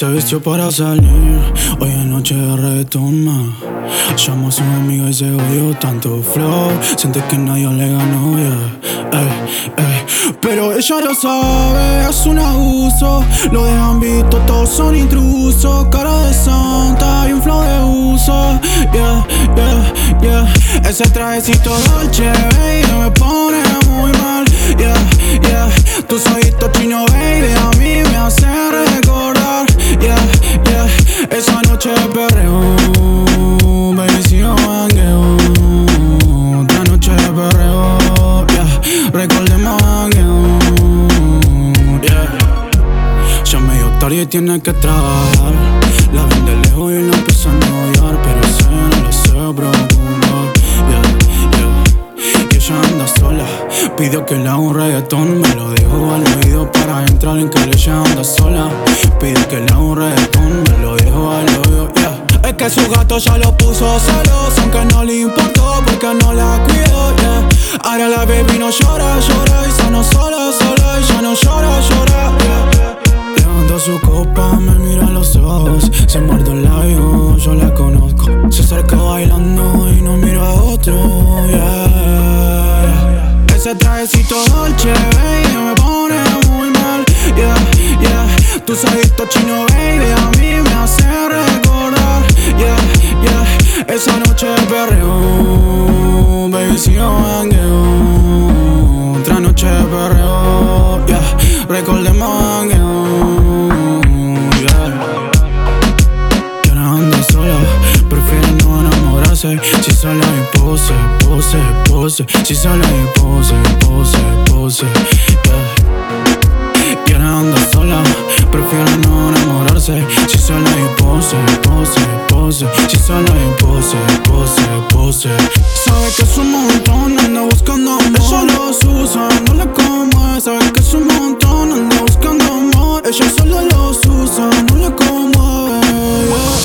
Se vistió para salir, hoy es noche de reggaetón más. Llamó a su amiga y se odió tanto flow. Siente que nadie le ganó, pero ella lo sabe, es un abuso. Lo dejan visto, todos son intrusos. Cara de santa y un flow de uso. Ese trajecito Dolce, baby, me pone muy mal. Tus ojitos chinos, baby, a mí me hacen recordar. Esa noche de perreo, baby, si yo mangueo. Otra noche de perreo, recordemos mangueo. Ya medio tarde y tiene que trabajar. La ven de lejos y la empiezan a odiar, pero ese no le se preocupar. Y ella anda sola, pidió que le haga un reggaetón. Me lo dejó al oído para entrar en que ella anda sola. Pide que le haga un reggaetón, me lo dejó al oído, Es que su gato ya lo puso celoso, aunque no le importó porque no la cuidó, Ahora la baby no llora, y sano sola, y ya no llora, Levanta su copa, me mira a los ojos, se muerde el labio, yo la conozco. Se acerca bailando y no mira a otro, Ese trajecito Dolce, baby, me pone muy mal, Tus ojitos chinos, baby, a mí me hace recordar, Esa noche de perreo, baby, si yo mangueo. Otra noche de perreo, recordemos mangueo, Y ahora anda sola, prefiere no enamorarse. Si sola y pose, si sola y pose, Y ahora anda sola, prefiere no enamorarse. Si sola y pose, si sola y pose. Sabe que es un montón, anda buscando amor. Ella los usa, no le come. Sabe que es un montón, anda buscando amor. Ella solo los usa, no le come.